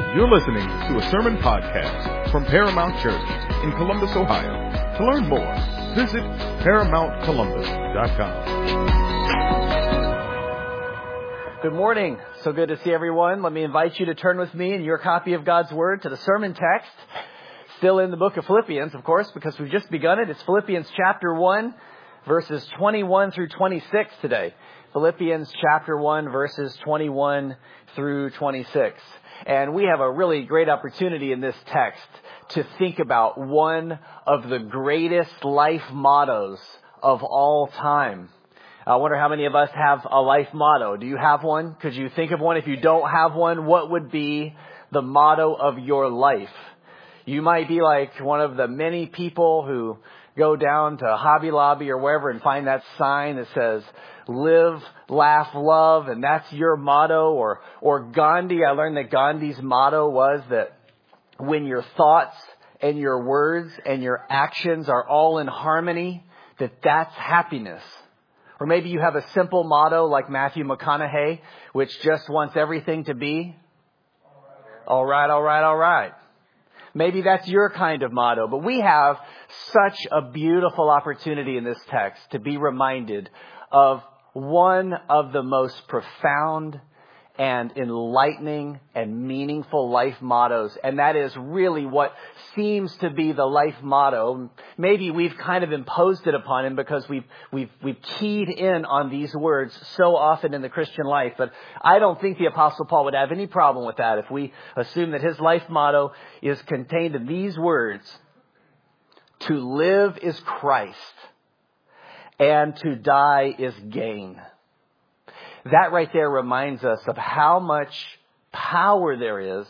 You're listening to a sermon podcast from Paramount Church in Columbus, Ohio. To learn more, visit ParamountColumbus.com. Good morning. So good to see everyone. Let me invite you to turn with me in your copy of God's Word to the sermon text. Still in the book of Philippians, of course, because we've just begun it. It's Philippians chapter 1, verses 21 through 26 today. Philippians chapter 1, verses 21 through 26. And we have a really great opportunity in this text to think about one of the greatest life mottos of all time. I wonder how many of us have a life motto. Do you have one? Could you think of one? If you don't have one, what would be the motto of your life? You might be like one of the many people who go down to Hobby Lobby or wherever and find that sign that says, live, laugh, love, and that's your motto. Or Gandhi, I learned that Gandhi's motto was that when your thoughts and your words and your actions are all in harmony, that's happiness. Or maybe you have a simple motto like Matthew McConaughey, which just wants everything to be all right, all right, all right. Maybe that's your kind of motto, but we have such a beautiful opportunity in this text to be reminded of one of the most profound and enlightening and meaningful life mottos. And that is really what seems to be the life motto. Maybe we've kind of imposed it upon him because we've keyed in on these words so often in the Christian life. But I don't think the Apostle Paul would have any problem with that if we assume that his life motto is contained in these words: to live is Christ, and to die is gain. That right there reminds us of how much power there is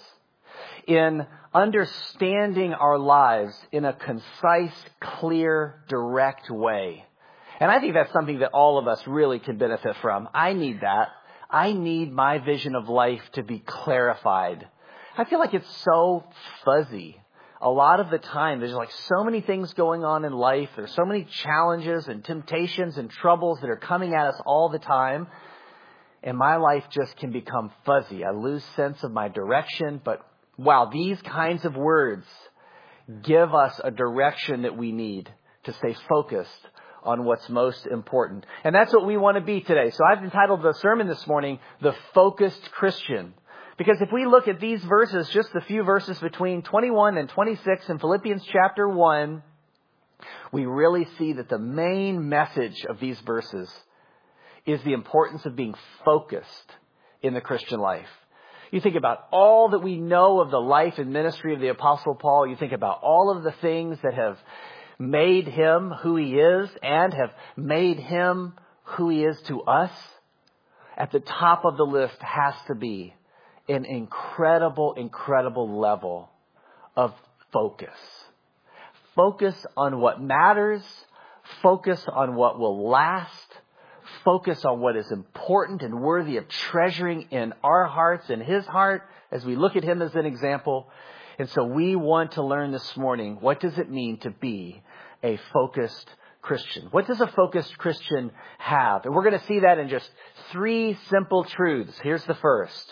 in understanding our lives in a concise, clear, direct way. And I think that's something that all of us really can benefit from. I need that. I need my vision of life to be clarified. I feel like it's so fuzzy. A lot of the time, there's like so many things going on in life. There's so many challenges and temptations and troubles that are coming at us all the time. And my life just can become fuzzy. I lose sense of my direction. But wow, these kinds of words give us a direction that we need to stay focused on what's most important. And that's what we want to be today. So I've entitled the sermon this morning, The Focused Christian. Because if we look at these verses, just the few verses between 21 and 26 in Philippians chapter 1, we really see that the main message of these verses is the importance of being focused in the Christian life. You think about all that we know of the life and ministry of the Apostle Paul. You think about all of the things that have made him who he is and have made him who he is to us. At the top of the list has to be an incredible, incredible level of focus. Focus on what matters. Focus on what will last. Focus on what is important and worthy of treasuring in our hearts and his heart as we look at him as an example. And so we want to learn this morning, what does it mean to be a focused Christian? What does a focused Christian have? And we're going to see that in just three simple truths. Here's the first.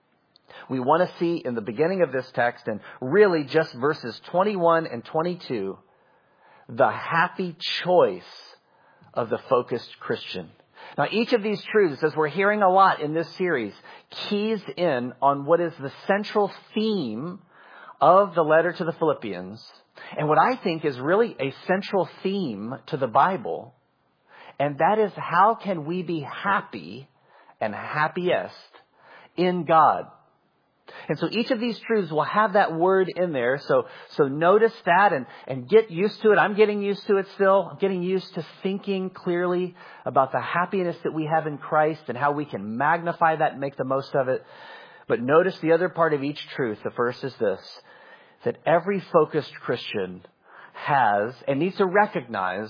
We want to see in the beginning of this text, and really just verses 21 and 22, the happy choice of the focused Christian. Now, each of these truths, as we're hearing a lot in this series, keys in on what is the central theme of the letter to the Philippians, and what I think is really a central theme to the Bible, and that is, how can we be happy and happiest in God? And so each of these truths will have that word in there. So notice that and get used to it. I'm getting used to it still. I'm getting used to thinking clearly about the happiness that we have in Christ and how we can magnify that and make the most of it. But notice the other part of each truth. The first is this, that every focused Christian has and needs to recognize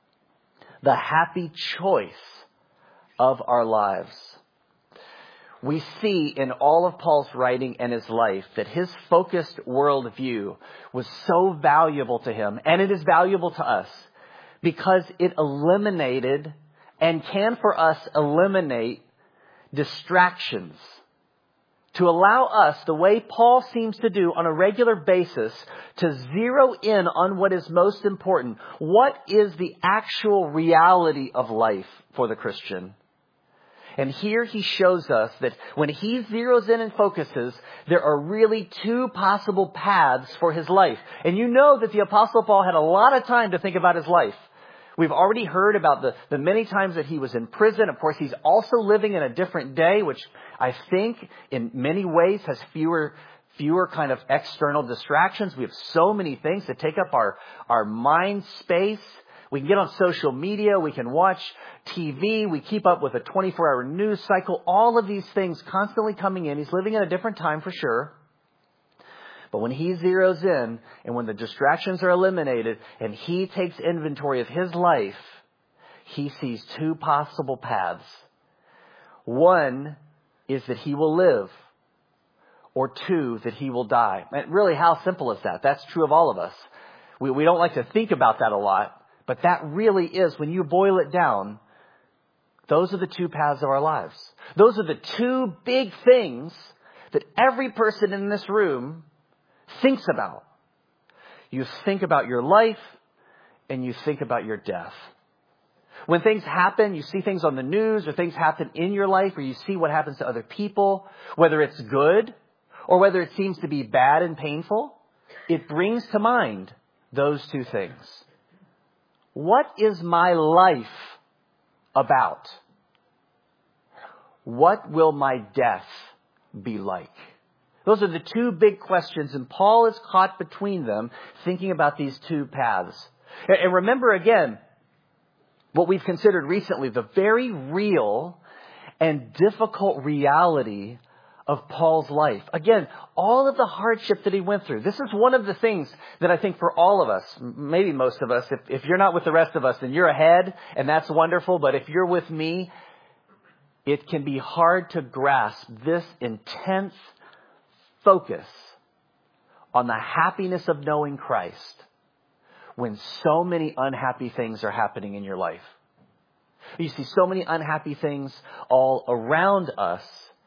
the happy choice of our lives. We see in all of Paul's writing and his life that his focused worldview was so valuable to him, and it is valuable to us, because it eliminated and can for us eliminate distractions to allow us, the way Paul seems to do on a regular basis, to zero in on what is most important. What is the actual reality of life for the Christian? And here he shows us that when he zeroes in and focuses, there are really two possible paths for his life. And you know that the Apostle Paul had a lot of time to think about his life. We've already heard about the many times that he was in prison. Of course, he's also living in a different day, which I think in many ways has fewer kind of external distractions. We have so many things that take up our mind space. We can get on social media. We can watch TV. We keep up with a 24-hour news cycle. All of these things constantly coming in. He's living in a different time for sure. But when he zeroes in and when the distractions are eliminated and he takes inventory of his life, he sees two possible paths. One is that he will live, or two, that he will die. And really, how simple is that? That's true of all of us. We don't like to think about that a lot. But that really is, when you boil it down, those are the two paths of our lives. Those are the two big things that every person in this room thinks about. You think about your life and you think about your death. When things happen, you see things on the news or things happen in your life, or you see what happens to other people, whether it's good or whether it seems to be bad and painful, it brings to mind those two things. What is my life about? What will my death be like? Those are the two big questions, and Paul is caught between them, thinking about these two paths. And remember again, what we've considered recently, the very real and difficult reality of Paul's life. Again, all of the hardship that he went through. This is one of the things that I think for all of us, maybe most of us, if you're not with the rest of us, then you're ahead, and that's wonderful. But if you're with me, it can be hard to grasp this intense focus on the happiness of knowing Christ when so many unhappy things are happening in your life. You see so many unhappy things all around us.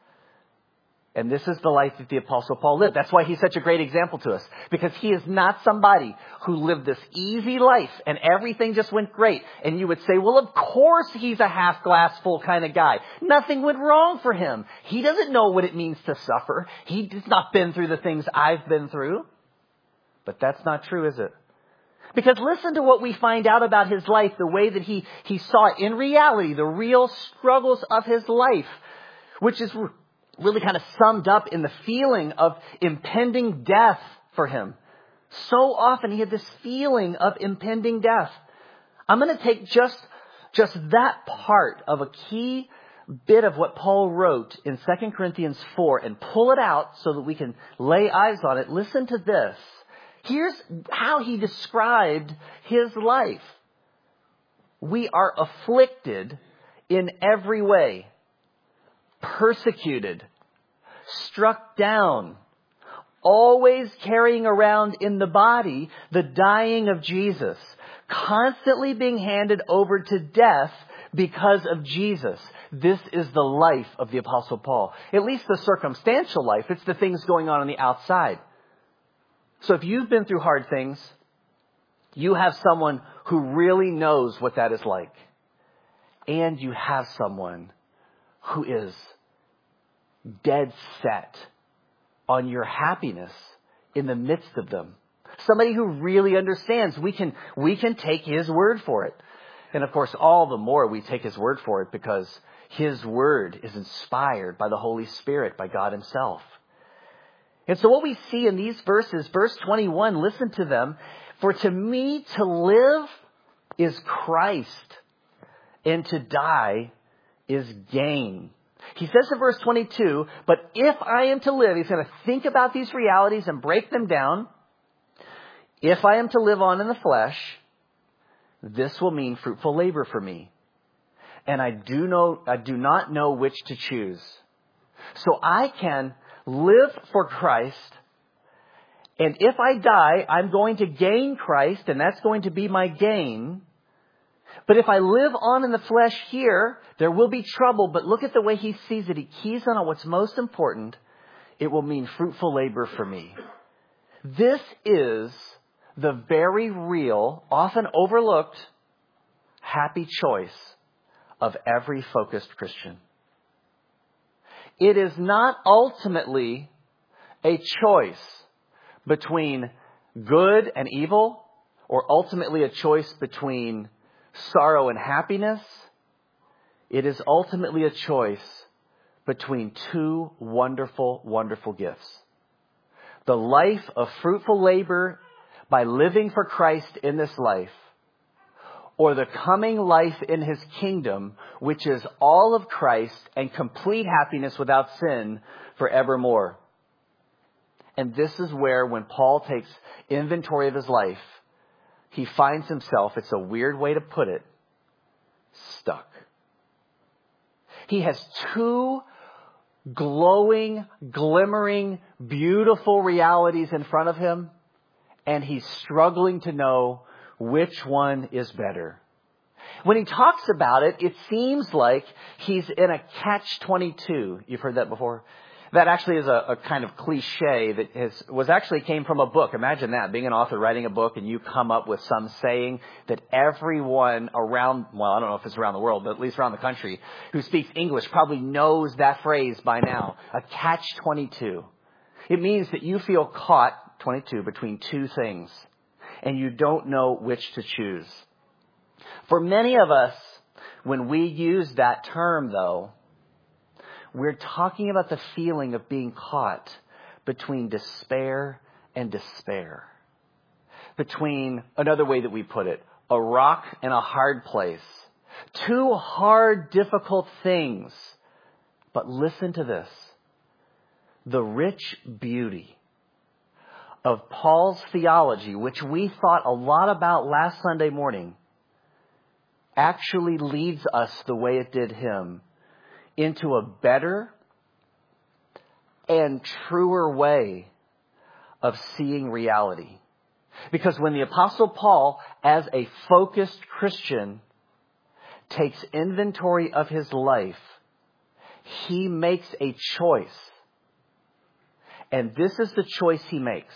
And this is the life that the Apostle Paul lived. That's why he's such a great example to us. Because he is not somebody who lived this easy life and everything just went great. And you would say, well, of course he's a half glass full kind of guy. Nothing went wrong for him. He doesn't know what it means to suffer. He's not been through the things I've been through. But that's not true, is it? Because listen to what we find out about his life, the way that he saw it in reality, the real struggles of his life, which is really kind of summed up in the feeling of impending death for him. So often he had this feeling of impending death. I'm going to take just that part of a key bit of what Paul wrote in 2 Corinthians 4 and pull it out so that we can lay eyes on it. Listen to this. Here's how he described his life. We are afflicted in every way, persecuted, struck down, always carrying around in the body the dying of Jesus, constantly being handed over to death because of Jesus. This is the life of the Apostle Paul. At least the circumstantial life. It's the things going on the outside. So if you've been through hard things, you have someone who really knows what that is like. And you have someone who is dead set on your happiness in the midst of them. Somebody who really understands. We can take his word for it. And of course, all the more we take his word for it because his word is inspired by the Holy Spirit, by God himself. And so what we see in these verses, verse 21, listen to them. For to me to live is Christ, and to die is gain. He says in verse 22, but if I am to live, he's going to think about these realities and break them down. If I am to live on in the flesh, this will mean fruitful labor for me. And I do not know which to choose. So I can live for Christ. And if I die, I'm going to gain Christ, and that's going to be my gain. But if I live on in the flesh here, there will be trouble. But look at the way he sees it. He keys on what's most important. It will mean fruitful labor for me. This is the very real, often overlooked, happy choice of every focused Christian. It is not ultimately a choice between good and evil, or ultimately a choice between sorrow and happiness. It is ultimately a choice between two wonderful, wonderful gifts. The life of fruitful labor by living for Christ in this life, or the coming life in His kingdom, which is all of Christ and complete happiness without sin forevermore. And this is where, when Paul takes inventory of his life, he finds himself, it's a weird way to put it, stuck. He has two glowing, glimmering, beautiful realities in front of him, and he's struggling to know which one is better. When he talks about it, it seems like he's in a catch-22. You've heard that before? That actually is a kind of cliche that came from a book. Imagine that, being an author, writing a book, and you come up with some saying that everyone around, well, I don't know if it's around the world, but at least around the country, who speaks English probably knows that phrase by now. A catch-22. It means that you feel caught, 22, between two things, and you don't know which to choose. For many of us, when we use that term, though, we're talking about the feeling of being caught between despair and despair. Between, another way that we put it, a rock and a hard place. Two hard, difficult things. But listen to this. The rich beauty of Paul's theology, which we thought a lot about last Sunday morning, actually leads us the way it did him into a better and truer way of seeing reality. Because when the Apostle Paul, as a focused Christian, takes inventory of his life, he makes a choice. And this is the choice he makes.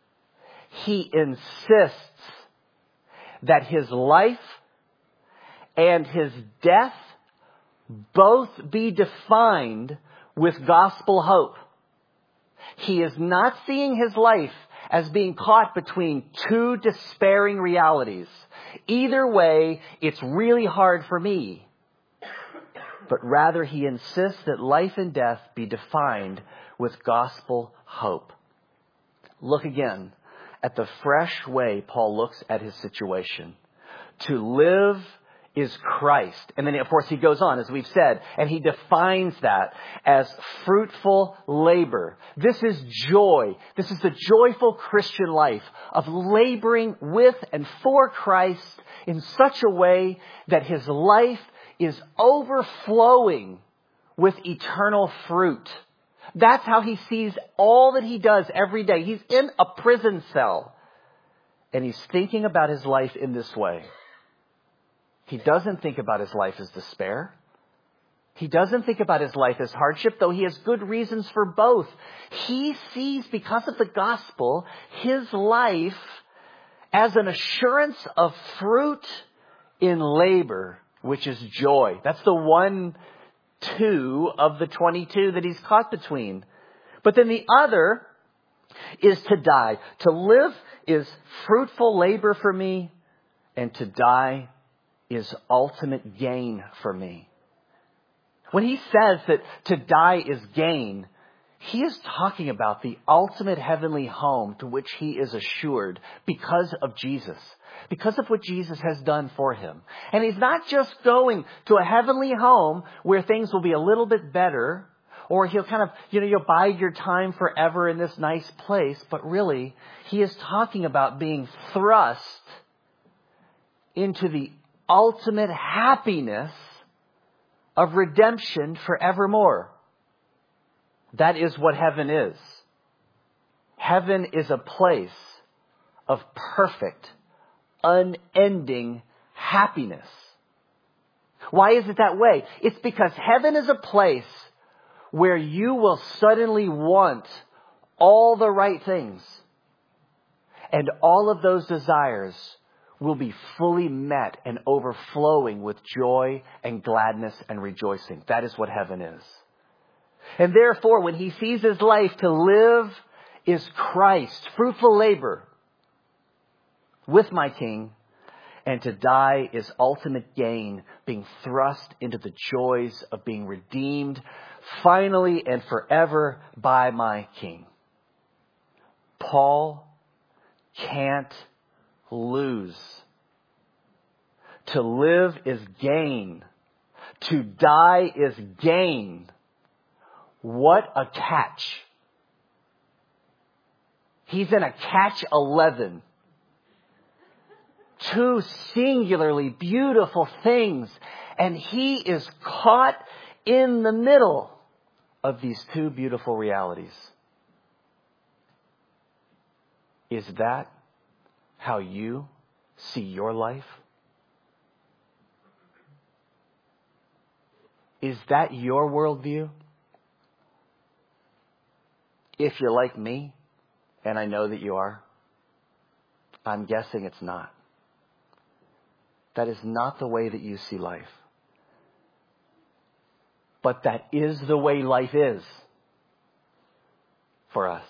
He insists that his life and his death both be defined with gospel hope. He is not seeing his life as being caught between two despairing realities. Either way, it's really hard for me. But rather, he insists that life and death be defined with gospel hope. Look again at the fresh way Paul looks at his situation. To live is Christ. And then, of course, he goes on, as we've said, and he defines that as fruitful labor. This is joy. This is the joyful Christian life of laboring with and for Christ in such a way that his life is overflowing with eternal fruit. That's how he sees all that he does every day. He's in a prison cell, and he's thinking about his life in this way. He doesn't think about his life as despair. He doesn't think about his life as hardship, though he has good reasons for both. He sees, because of the gospel, his life as an assurance of fruit in labor, which is joy. That's the 1-2 of the 22 that he's caught between. But then the other is to die. To live is fruitful labor for me, and to die is ultimate gain for me. When he says that to die is gain, he is talking about the ultimate heavenly home to which he is assured because of Jesus, because of what Jesus has done for him. And he's not just going to a heavenly home where things will be a little bit better, or he'll kind of, you'll bide your time forever in this nice place, but really, he is talking about being thrust into the ultimate happiness of redemption forevermore. That is what heaven is. Heaven is a place of perfect, unending happiness. Why is it that way? It's because heaven is a place where you will suddenly want all the right things. And all of those desires will be fully met and overflowing with joy and gladness and rejoicing. That is what heaven is. And therefore, when he sees his life, to live is Christ, fruitful labor with my King, and to die is ultimate gain, being thrust into the joys of being redeemed finally and forever by my King. Paul can't lose. To live is gain. To die is gain. What a catch. He's in a catch 11. Two singularly beautiful things. And he is caught in the middle of these two beautiful realities. Is that how you see your life? Is that your worldview? If you're like me, and I know that you are, I'm guessing it's not. That is not the way that you see life. But that is the way life is for us.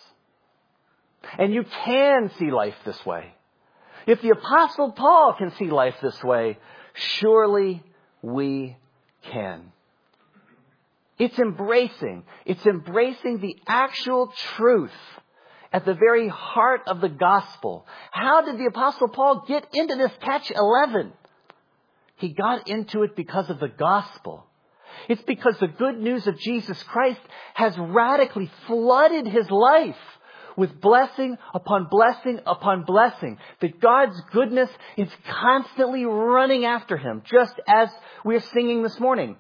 And you can see life this way. If the Apostle Paul can see life this way, surely we can. It's embracing the actual truth at the very heart of the gospel. How did the Apostle Paul get into this catch 11? He got into it because of the gospel. It's because the good news of Jesus Christ has radically flooded his life with blessing upon blessing upon blessing. That God's goodness is constantly running after him, just as we're singing this morning.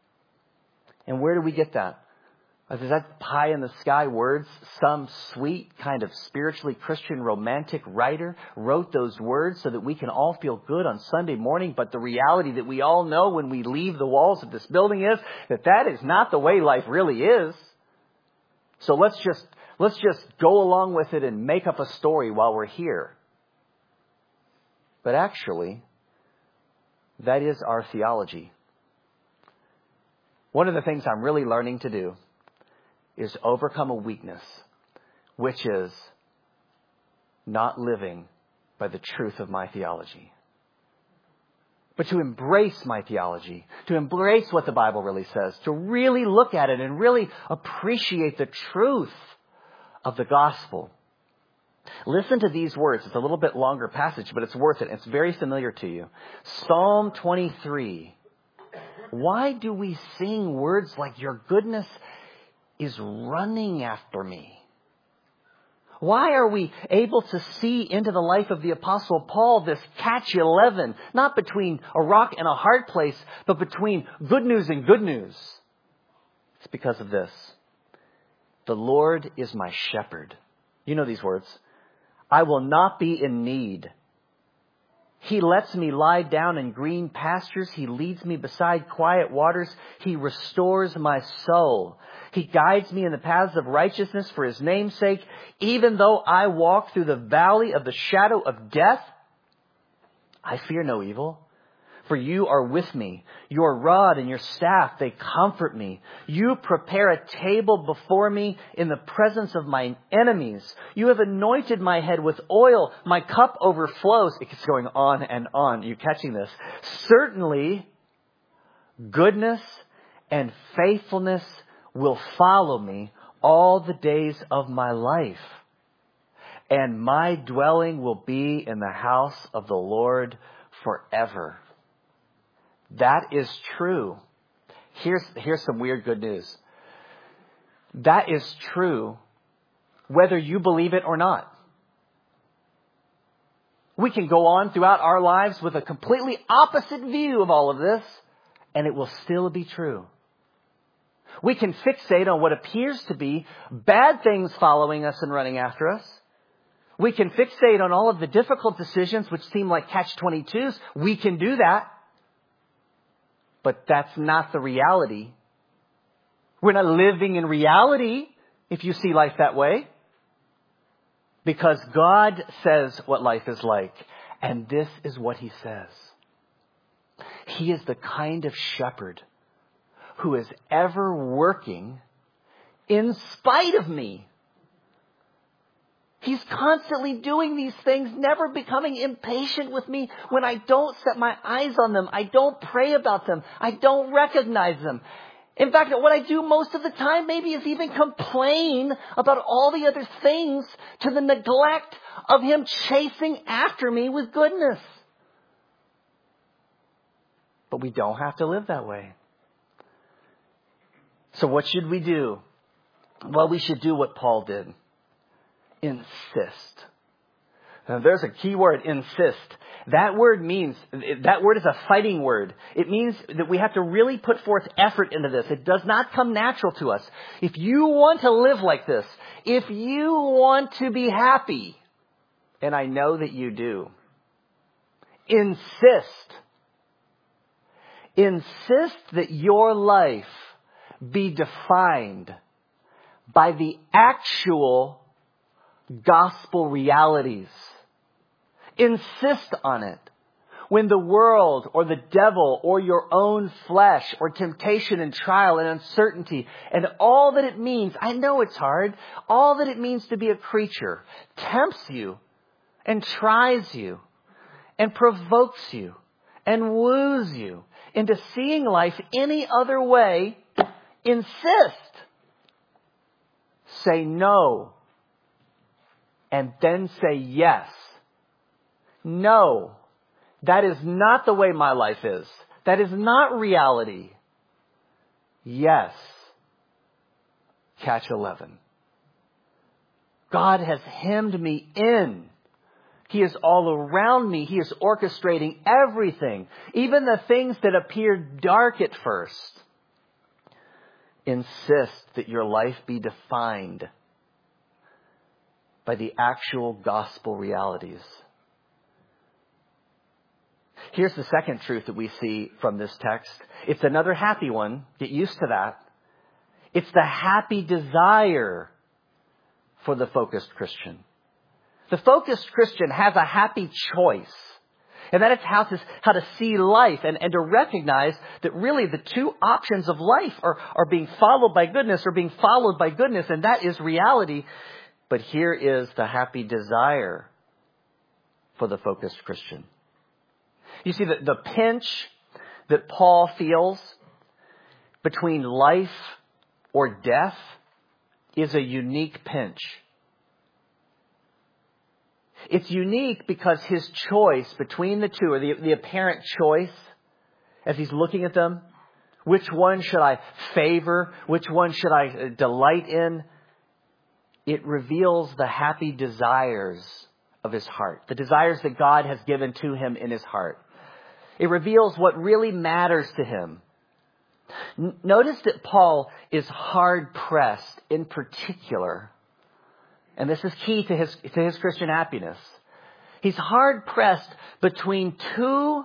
And where do we get that? Is that pie in the sky words? Some sweet kind of spiritually Christian romantic writer wrote those words so that we can all feel good on Sunday morning. But the reality that we all know when we leave the walls of this building is that that is not the way life really is. So let's just go along with it and make up a story while we're here. But actually, that is our theology. One of the things I'm really learning to do is overcome a weakness, which is not living by the truth of my theology. But to embrace my theology, to embrace what the Bible really says, to really look at it and really appreciate the truth of the gospel. Listen to these words. It's a little bit longer passage, but it's worth it. It's very familiar to you. Psalm 23. Why do we sing words like your goodness is running after me? Why are we able to see into the life of the Apostle Paul this catch 11, not between a rock and a hard place, but between good news and good news? It's because of this. The Lord is my shepherd. You know these words. I will not be in need. He lets me lie down in green pastures. He leads me beside quiet waters. He restores my soul. He guides me in the paths of righteousness for his name's sake. Even though I walk through the valley of the shadow of death, I fear no evil. For you are with me. Your rod and your staff, they comfort me. You prepare a table before me in the presence of my enemies. You have anointed my head with oil. My cup overflows. It's going on and on. You catching this? Certainly, goodness and faithfulness will follow me all the days of my life. And my dwelling will be in the house of the Lord forever. That is true. Here's some weird good news. That is true whether you believe it or not. We can go on throughout our lives with a completely opposite view of all of this, and it will still be true. We can fixate on what appears to be bad things following us and running after us. We can fixate on all of the difficult decisions which seem like catch-22s. We can do that. But that's not the reality We're not living in reality if you see life that way. Because God says what life is like. And this is what He says. He is the kind of shepherd who is ever working in spite of me. He's constantly doing these things, never becoming impatient with me when I don't set my eyes on them. I don't pray about them. I don't recognize them. In fact, what I do most of the time maybe is even complain about all the other things to the neglect of Him chasing after me with goodness. But we don't have to live that way. So what should we do? Well, we should do what Paul did. Insist. Now, there's a key word, insist. That word is a fighting word. It means that we have to really put forth effort into this. It does not come natural to us. If you want to live like this, if you want to be happy, and I know that you do, insist. Insist that your life be defined by the actual gospel realities. Insist on it. When the world or the devil or your own flesh or temptation and trial and uncertainty and all that it means, I know it's hard, all that it means to be a creature tempts you and tries you and provokes you and woos you into seeing life any other way, insist. Say no. And then say yes. No, that is not the way my life is. That is not reality. Yes. Catch 11. God has hemmed me in. He is all around me. He is orchestrating everything, even the things that appear dark at first. Insist that your life be defined by the actual gospel realities. Here's the second truth that we see from this text. It's another happy one. Get used to that. It's the happy desire for the focused Christian. The focused Christian has a happy choice. And that is how to see life and to recognize that really the two options of life are being followed by goodness or being followed by goodness. And that is reality. But here is the happy desire for the focused Christian. You see, the pinch that Paul feels between life or death is a unique pinch. It's unique because his choice between the two, or the apparent choice, as he's looking at them, which one should I favor? Which one should I delight in? It reveals the happy desires of his heart, the desires that God has given to him in his heart. It reveals what really matters to him. Notice that Paul is hard-pressed in particular, and this is key to his Christian happiness. He's hard-pressed between two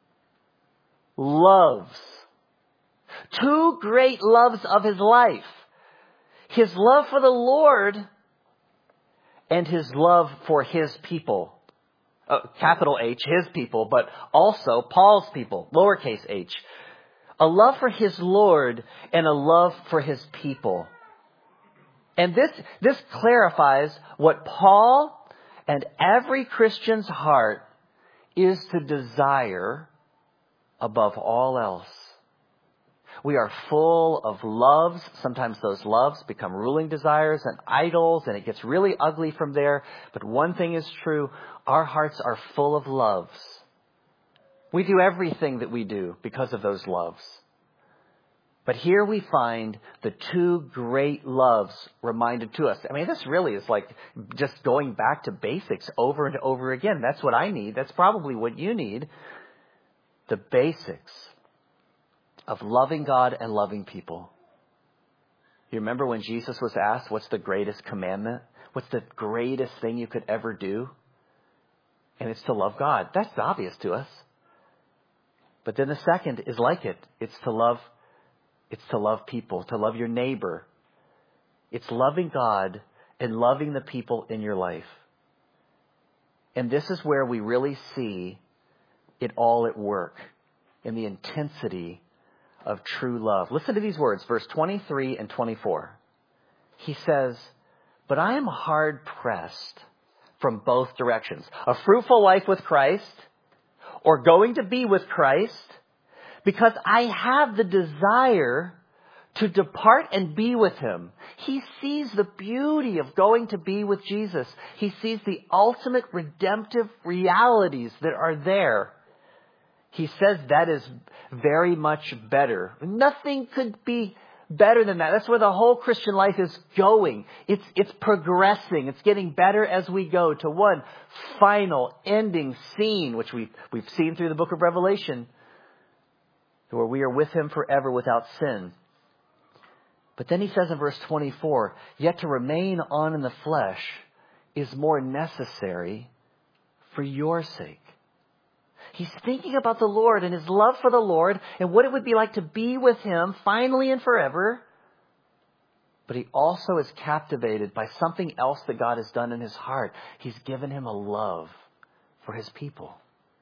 loves, two great loves of his life. His love for the Lord and his love for his people. Capital H, his people, but also Paul's people, lowercase h. A love for his Lord and a love for his people. And this clarifies what Paul and every Christian's heart is to desire above all else. We are full of loves. Sometimes those loves become ruling desires and idols, and it gets really ugly from there. But one thing is true. Our hearts are full of loves. We do everything that we do because of those loves. But here we find the two great loves reminded to us. I mean, this really is like just going back to basics over and over again. That's what I need. That's probably what you need. The basics of loving God and loving people. You remember when Jesus was asked, what's the greatest commandment? What's the greatest thing you could ever do? And it's to love God. That's obvious to us. But then the second is like it. It's to love It's to love people, to love your neighbor. It's loving God and loving the people in your life. And this is where we really see it all at work in the intensity of true love. Listen to these words, verse 23 and 24. He says, "But I am hard pressed from both directions. A fruitful life with Christ or going to be with Christ, because I have the desire to depart and be with Him." He sees the beauty of going to be with Jesus. He sees the ultimate redemptive realities that are there. He says that is very much better. Nothing could be better than that. That's where the whole Christian life is going. It's progressing. It's getting better as we go to one final ending scene, which we've seen through the book of Revelation, where we are with Him forever without sin. But then he says in verse 24, "Yet to remain on in the flesh is more necessary for your sake." He's thinking about the Lord and His love for the Lord and what it would be like to be with Him finally and forever. But he also is captivated by something else that God has done in his heart. He's given him a love for His people.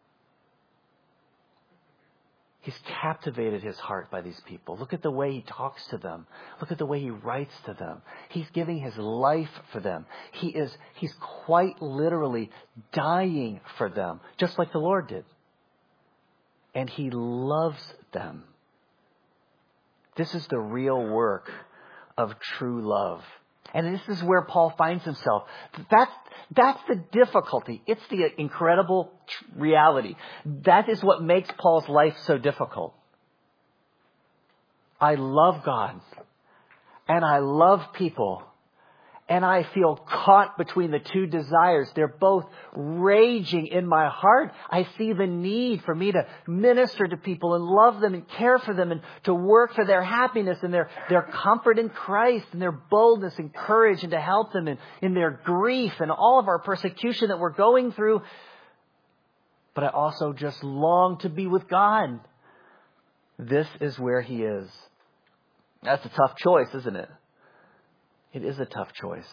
He's captivated his heart by these people. Look at the way he talks to them. Look at the way he writes to them. He's giving his life for them. He's quite literally dying for them, just like the Lord did. And he loves them. This is the real work of true love. And this is where Paul finds himself. That's the difficulty. It's the incredible reality. That is what makes Paul's life so difficult. I love God. And I love people. And I feel caught between the two desires. They're both raging in my heart. I see the need for me to minister to people and love them and care for them and to work for their happiness and their comfort in Christ and their boldness and courage and to help them in their grief and all of our persecution that we're going through. But I also just long to be with God. This is where He is. That's a tough choice, isn't it? It is a tough choice.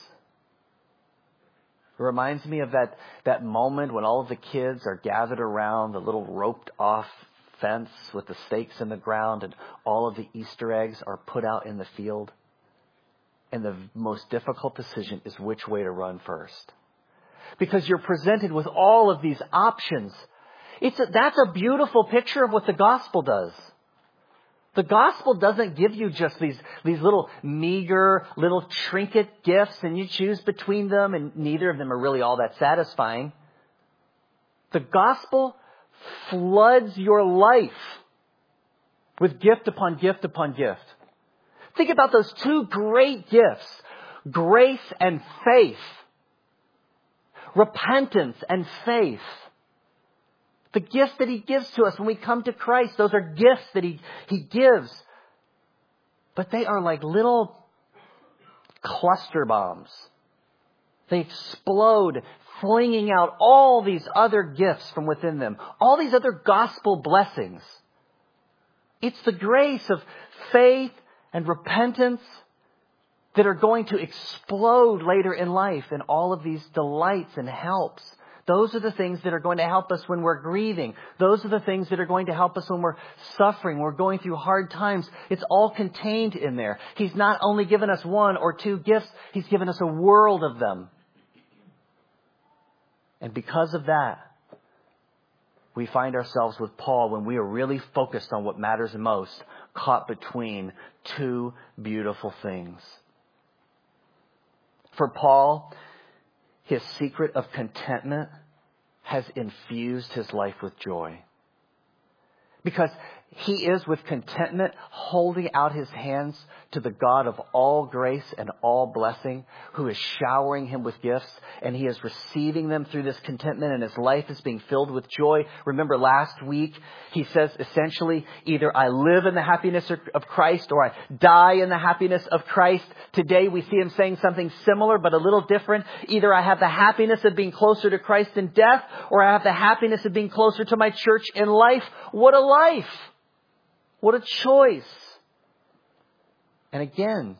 It reminds me of that moment when all of the kids are gathered around the little roped off fence with the stakes in the ground and all of the Easter eggs are put out in the field. And the most difficult decision is which way to run first. Because you're presented with all of these options. That's a beautiful picture of what the gospel does. The gospel doesn't give you just these little meager, little trinket gifts and you choose between them and neither of them are really all that satisfying. The gospel floods your life with gift upon gift upon gift. Think about those two great gifts, grace and faith, repentance and faith. The gifts that He gives to us when we come to Christ, those are gifts that He gives. But they are like little cluster bombs. They explode, flinging out all these other gifts from within them. All these other gospel blessings. It's the grace of faith and repentance that are going to explode later in life in all of these delights and helps. Those are the things that are going to help us when we're grieving. Those are the things that are going to help us when we're suffering, we're going through hard times. It's all contained in there. He's not only given us one or two gifts, He's given us a world of them. And because of that, we find ourselves with Paul when we are really focused on what matters most, caught between two beautiful things. For Paul, his secret of contentment has infused his life with joy. Because he is with contentment holding out his hands to the God of all grace and all blessing, who is showering him with gifts, and he is receiving them through this contentment, and his life is being filled with joy. Remember last week, he says essentially, either I live in the happiness of Christ or I die in the happiness of Christ. Today we see him saying something similar but a little different. Either I have the happiness of being closer to Christ in death, or I have the happiness of being closer to my church in life. What a life! What a choice. And again,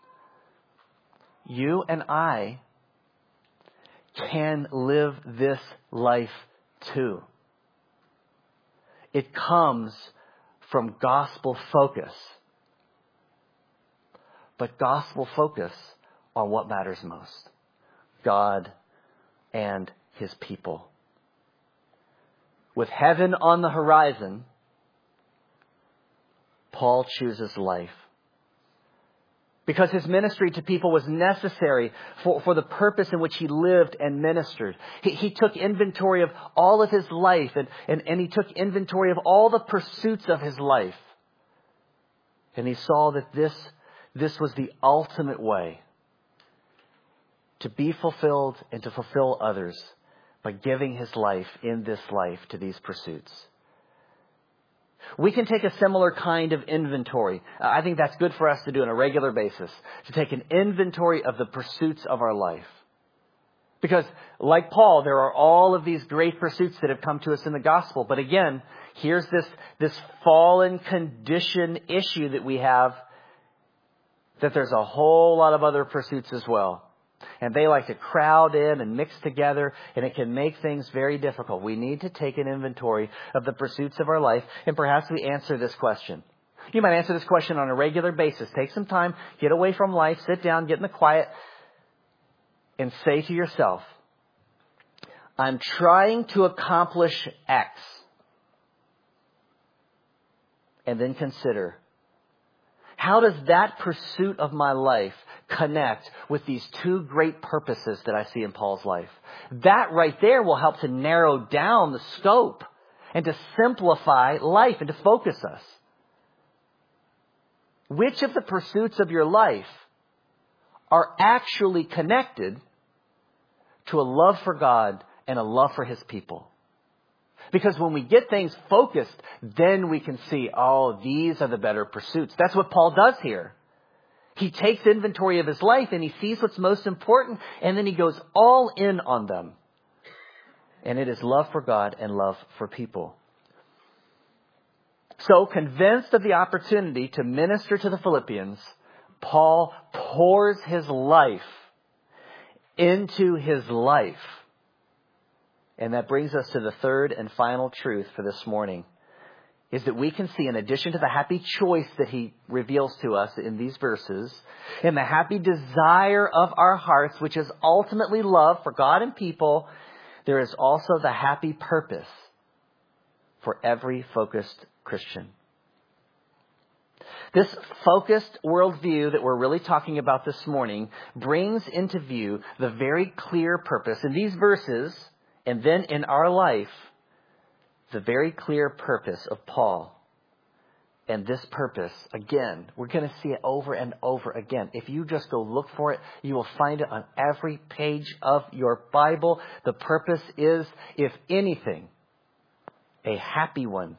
you and I can live this life too. It comes from gospel focus. But gospel focus on what matters most. God and His people. With heaven on the horizon, Paul chooses life. Because his ministry to people was necessary for the purpose in which he lived and ministered. He took inventory of all of his life and he took inventory of all the pursuits of his life. And he saw that this was the ultimate way to be fulfilled and to fulfill others by giving his life in this life to these pursuits. We can take a similar kind of inventory. I think that's good for us to do on a regular basis, to take an inventory of the pursuits of our life. Because like Paul, there are all of these great pursuits that have come to us in the gospel. But again, here's this fallen condition issue that we have, that there's a whole lot of other pursuits as well. And they like to crowd in and mix together, and it can make things very difficult. We need to take an inventory of the pursuits of our life, and perhaps we answer this question. You might answer this question on a regular basis. Take some time, get away from life, sit down, get in the quiet, and say to yourself, I'm trying to accomplish X. And then consider, how does that pursuit of my life connect with these two great purposes that I see in Paul's life? That right there will help to narrow down the scope and to simplify life and to focus us. Which of the pursuits of your life are actually connected to a love for God and a love for His people? Because when we get things focused, then we can see, oh, these are the better pursuits. That's what Paul does here. He takes inventory of his life and he sees what's most important, and then he goes all in on them. And it is love for God and love for people. So, convinced of the opportunity to minister to the Philippians, Paul pours his life into his life. And that brings us to the third and final truth for this morning, is that we can see, in addition to the happy choice that he reveals to us in these verses, and the happy desire of our hearts, which is ultimately love for God and people, there is also the happy purpose for every focused Christian. This focused worldview that we're really talking about this morning brings into view the very clear purpose in these verses, and then in our life, the very clear purpose of Paul. And this purpose, again, we're going to see it over and over again. If you just go look for it, you will find it on every page of your Bible. The purpose is, if anything, a happy one.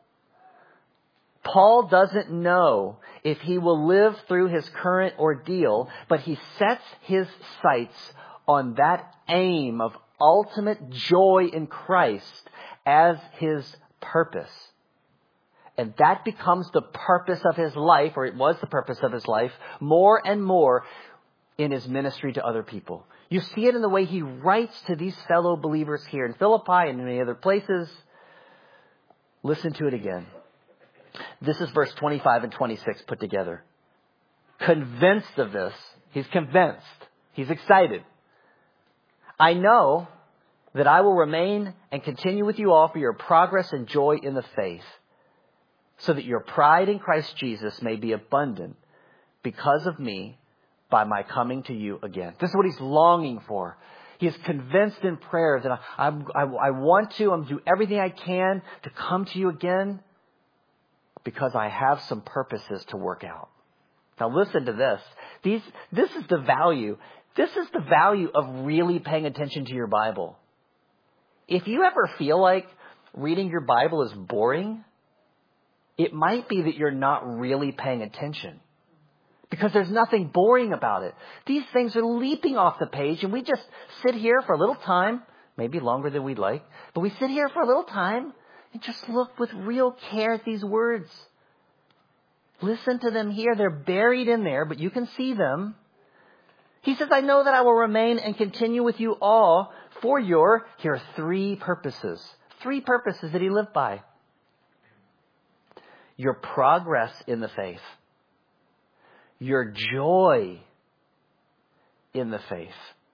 Paul doesn't know if he will live through his current ordeal, but he sets his sights on that aim of ultimate joy in Christ as his purpose. And that becomes the purpose of his life, or it was the purpose of his life, more and more in his ministry to other people. You see it in the way he writes to these fellow believers here in Philippi and in many other places. Listen to it again. This is verse 25 and 26 put together. Convinced of this, he's convinced, he's excited. I know that I will remain and continue with you all for your progress and joy in the faith, so that your pride in Christ Jesus may be abundant because of me by my coming to you again. This is what he's longing for. He is convinced in prayer that I want to, I'm going to do everything I can to come to you again because I have some purposes to work out. Now listen to this. This is the value. This is the value of really paying attention to your Bible. If you ever feel like reading your Bible is boring, it might be that you're not really paying attention. Because there's nothing boring about it. These things are leaping off the page, and we just sit here for a little time, maybe longer than we'd like, but we sit here for a little time and just look with real care at these words. Listen to them here. They're buried in there, but you can see them. He says, I know that I will remain and continue with you all for here are three purposes. Three purposes that he lived by. Your progress in the faith. Your joy in the faith.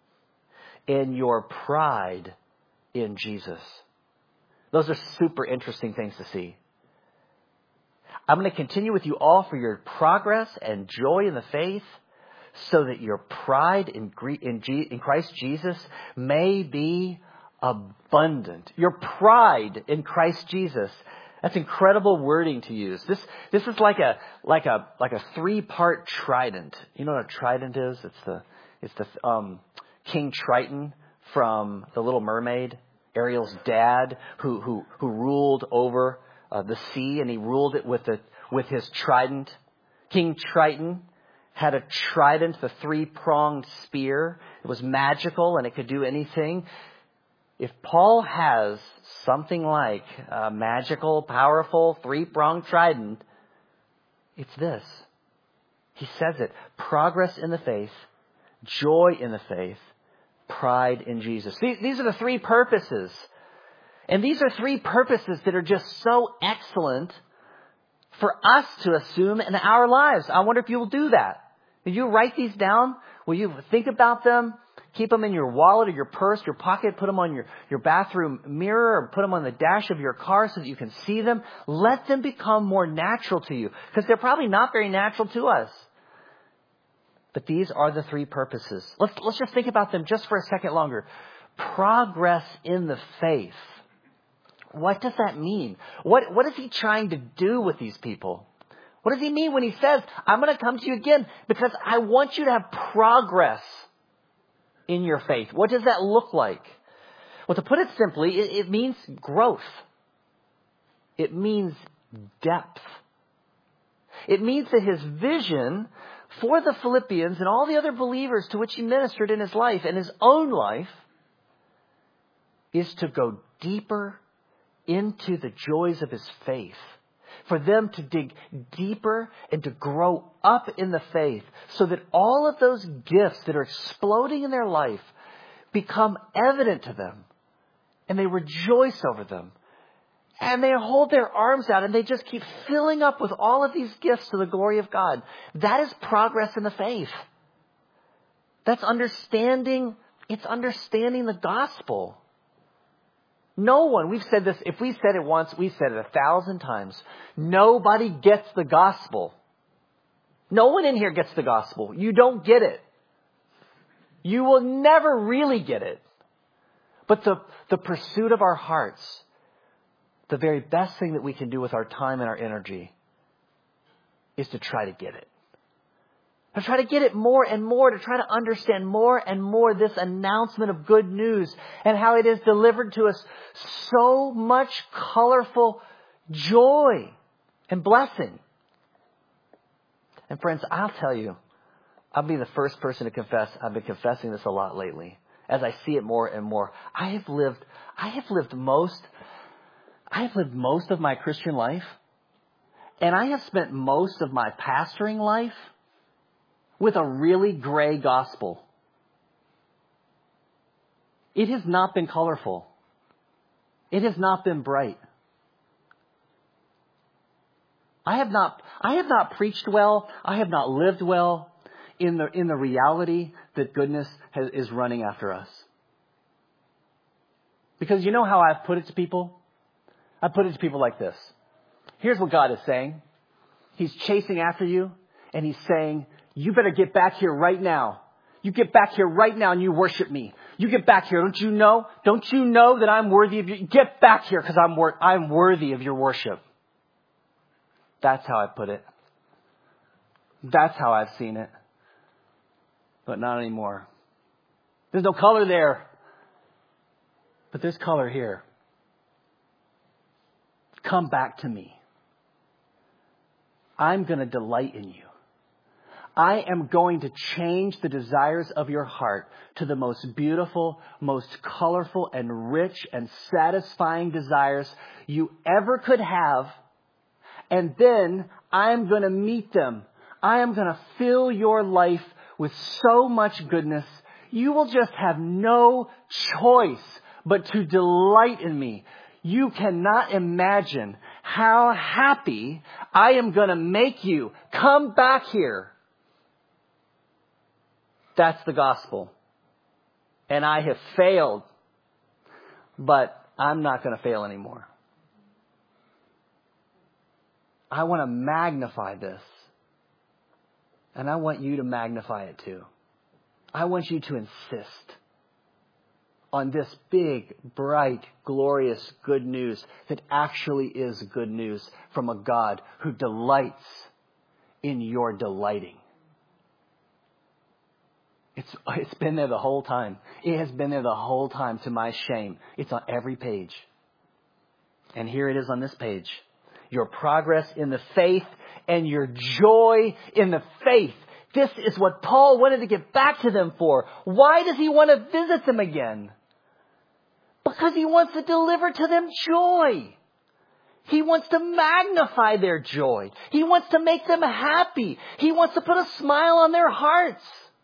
And your pride in Jesus. Those are super interesting things to see. I'm going to continue with you all for your progress and joy in the faith, so that your pride in Christ Jesus may be abundant. Your pride in Christ Jesus. That's incredible wording to use. This is like a 3-part trident. You know what a trident is? It's the King Triton from The Little Mermaid, Ariel's dad, who ruled over the sea, and he ruled it with his trident. King Triton had a trident, the 3-pronged spear. It was magical and it could do anything. If Paul has something like a magical, powerful, 3-pronged trident, it's this. He says it. Progress in the faith, joy in the faith, pride in Jesus. These are the 3 purposes. And these are 3 purposes that are just so excellent for us to assume in our lives. I wonder if you will do that. Will you write these down? Will you think about them? Keep them in your wallet or your purse, your pocket. Put them on your bathroom mirror, or put them on the dash of your car so that you can see them. Let them become more natural to you, because they're probably not very natural to us. But these are the 3 purposes. Let's just think about them just for a second longer. Progress in the faith. What does that mean? What is he trying to do with these people? What does he mean when he says, I'm going to come to you again because I want you to have progress in your faith? What does that look like? Well, to put it simply, it means growth. It means depth. It means that his vision for the Philippians and all the other believers to which he ministered in his life and his own life is to go deeper into the joys of his faith. For them to dig deeper and to grow up in the faith, so that all of those gifts that are exploding in their life become evident to them. And they rejoice over them. And they hold their arms out and they just keep filling up with all of these gifts to the glory of God. That is progress in the faith. That's understanding. It's understanding the gospel. No one, we've said this, if we said it once, we said it 1,000 times. Nobody gets the gospel. No one in here gets the gospel. You don't get it. You will never really get it. But the pursuit of our hearts, the very best thing that we can do with our time and our energy, is to try to get it. To try to get it more and more, to try to understand more and more this announcement of good news and how it is delivered to us so much colorful joy and blessing. And friends, I'll tell you, I'll be the first person to confess, I've been confessing this a lot lately, as I see it more and more. I have lived most of my Christian life, and I have spent most of my pastoring life with a really gray gospel. It has not been colorful. It has not been bright. I have not preached well. I have not lived well in the reality that goodness is running after us. Because you know how I've put it to people? I put it to people like this. Here's what God is saying. He's chasing after you, and he's saying, you better get back here right now. You get back here right now and you worship me. You get back here. Don't you know? Don't you know that I'm worthy of you? Get back here because I'm worthy of your worship. That's how I put it. That's how I've seen it. But not anymore. There's no color there. But there's color here. Come back to me. I'm going to delight in you. I am going to change the desires of your heart to the most beautiful, most colorful and rich and satisfying desires you ever could have. And then I am going to meet them. I am going to fill your life with so much goodness. You will just have no choice but to delight in me. You cannot imagine how happy I am going to make you. Come back here. That's the gospel. And I have failed, but I'm not going to fail anymore. I want to magnify this. And I want you to magnify it too. I want you to insist on this big, bright, glorious good news that actually is good news from a God who delights in your delighting. It's been there the whole time. It has been there the whole time to my shame. It's on every page. And here it is on this page. Your progress in the faith and your joy in the faith. This is what Paul wanted to get back to them for. Why does he want to visit them again? Because he wants to deliver to them joy. He wants to magnify their joy. He wants to make them happy. He wants to put a smile on their hearts.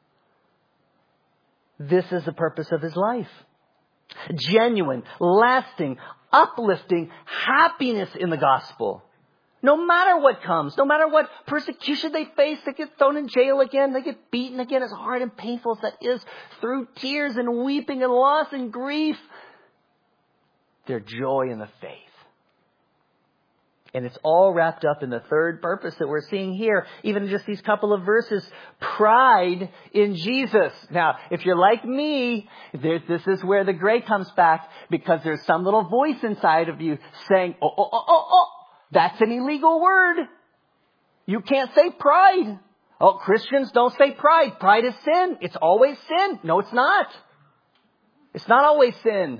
This is the purpose of his life. Genuine, lasting, uplifting happiness in the gospel. No matter what comes, no matter what persecution they face, they get thrown in jail again, they get beaten again, as hard and painful as that is, through tears and weeping and loss and grief, their joy in the faith. And it's all wrapped up in the third purpose that we're seeing here, even in just these couple of verses. Pride in Jesus. Now, if you're like me, this is where the gray comes back, because there's some little voice inside of you saying, oh, that's an illegal word. You can't say pride. Oh, Christians don't say pride. Pride is sin. It's always sin. No, it's not. It's not always sin.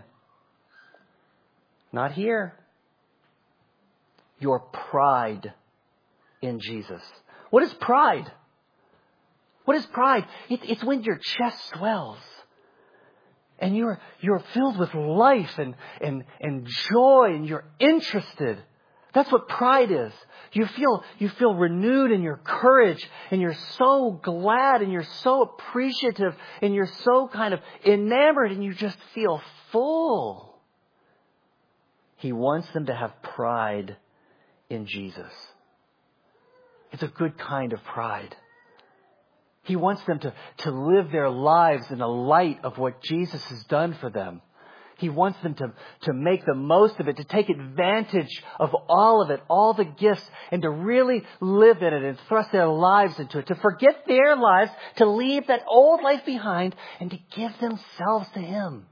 Not here. Your pride in Jesus. What is pride? What is pride? It's when your chest swells and you're filled with life and joy and you're interested. That's what pride is. You feel renewed in your courage and you're so glad and you're so appreciative and you're so kind of enamored and you just feel full. He wants them to have pride in Jesus. It's a good kind of pride. He wants them to live their lives in the light of what Jesus has done for them. He wants them to make the most of it, to take advantage of all of it, all the gifts, and to really live in it and thrust their lives into it, to forget their lives, to leave that old life behind, and to give themselves to Him.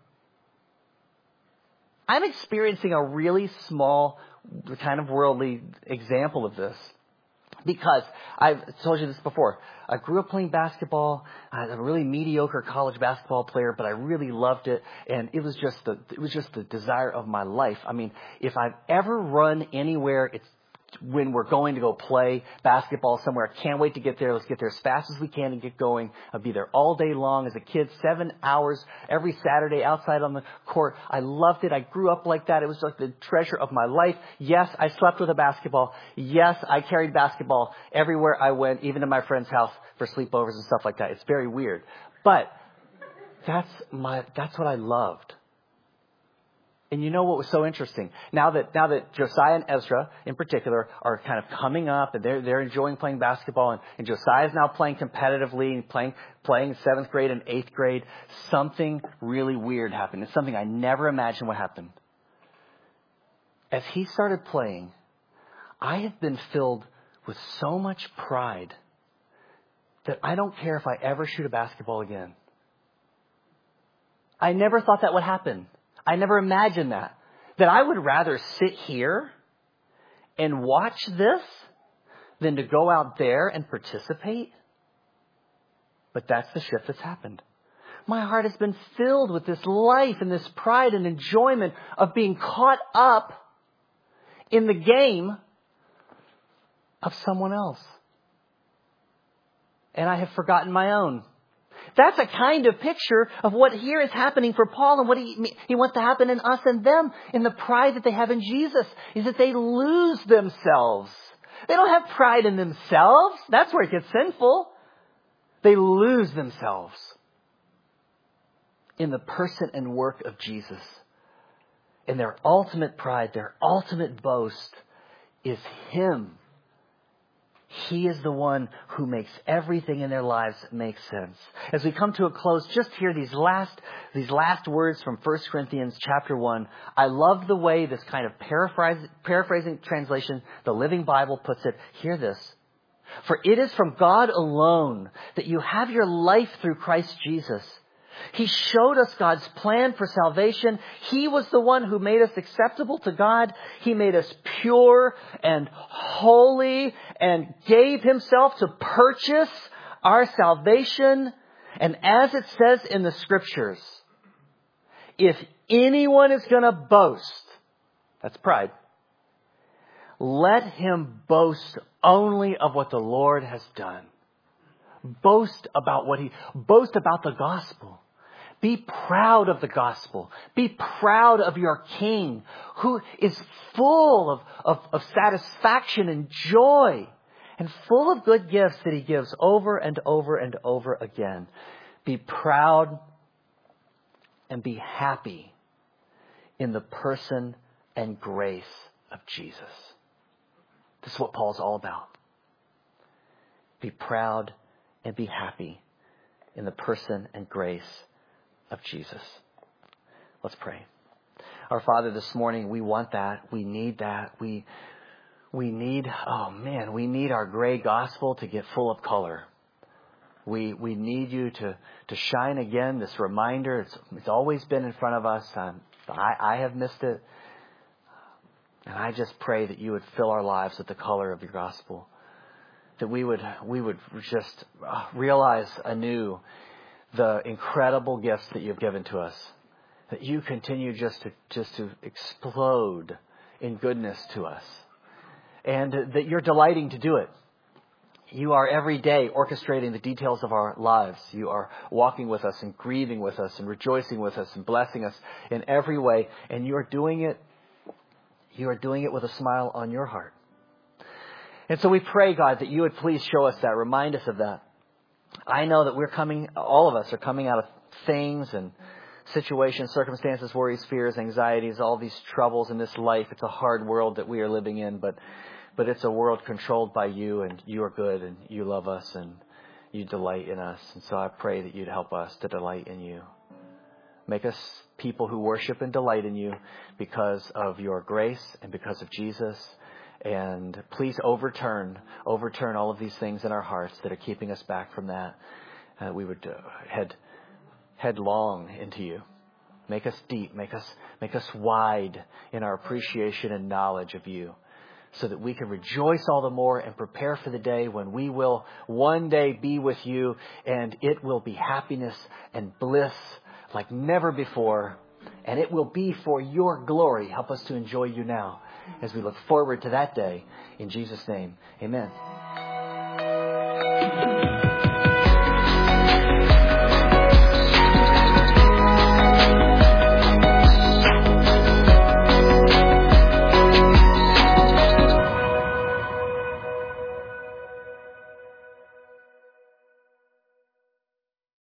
I'm experiencing a really small, kind of worldly example of this. Because I've told you this before. I grew up playing basketball. I was a really mediocre college basketball player, but I really loved it. And it was just the desire of my life. I mean, if I've ever run anywhere, it's when we're going to go play basketball somewhere. I can't wait to get there. Let's get there as fast as we can and get going. I'll be there all day long as a kid, 7 hours every Saturday outside on the court. I loved it. I grew up like that. It was like the treasure of my life. Yes, I slept with a basketball. Yes, I carried basketball everywhere I went, even to my friend's house for sleepovers and stuff like that. It's very weird. But that's what I loved. And you know what was so interesting? Now that Josiah and Ezra, in particular, are kind of coming up and they're enjoying playing basketball, and Josiah is now playing competitively and playing 7th grade and 8th grade, something really weird happened. It's something I never imagined would happen. As he started playing, I have been filled with so much pride that I don't care if I ever shoot a basketball again. I never thought that would happen. I never imagined that I would rather sit here and watch this than to go out there and participate. But that's the shift that's happened. My heart has been filled with this life and this pride and enjoyment of being caught up in the game of someone else. And I have forgotten my own. That's a kind of picture of what here is happening for Paul and what he wants to happen in us and them in the pride that they have in Jesus, is that they lose themselves. They don't have pride in themselves. That's where it gets sinful. They lose themselves in the person and work of Jesus. And their ultimate pride, their ultimate boast is Him. He is the one who makes everything in their lives make sense. As we come to a close, just hear these last words from 1 Corinthians chapter 1. I love the way this kind of paraphrasing translation, the Living Bible, puts it. Hear this. For it is from God alone that you have your life through Christ Jesus. He showed us God's plan for salvation. He was the one who made us acceptable to God. He made us pure and holy and gave Himself to purchase our salvation. And as it says in the Scriptures, if anyone is going to boast, that's pride, let him boast only of what the Lord has done. Boast about the gospel. Be proud of the gospel. Be proud of your King who is full of satisfaction and joy and full of good gifts that He gives over and over and over again. Be proud and be happy in the person and grace of Jesus. This is what Paul's all about. Be proud and be happy in the person and grace of Jesus. Let's pray. Our Father, this morning, we want that. We need that. We need our gray gospel to get full of color. We need you to shine again, this reminder. It's always been in front of us. I have missed it. And I just pray that you would fill our lives with the color of your gospel. That we would just realize anew the incredible gifts that you've given to us. That you continue just to explode in goodness to us. And that you're delighting to do it. You are every day orchestrating the details of our lives. You are walking with us and grieving with us and rejoicing with us and blessing us in every way. And you are doing it with a smile on your heart. And so we pray, God, that you would please show us that, remind us of that. I know that all of us are coming out of things and situations, circumstances, worries, fears, anxieties, all these troubles in this life. It's a hard world that we are living in, but it's a world controlled by you, and you are good, and you love us, and you delight in us. And so I pray that you'd help us to delight in you. Make us people who worship and delight in you because of your grace and because of Jesus. And please overturn all of these things in our hearts that are keeping us back from that. We would head headlong into you. Make us deep, make us wide in our appreciation and knowledge of you, so that we can rejoice all the more and prepare for the day when we will one day be with you, and it will be happiness and bliss like never before, and it will be for your glory. Help us to enjoy you now as we look forward to that day. In Jesus' name, amen.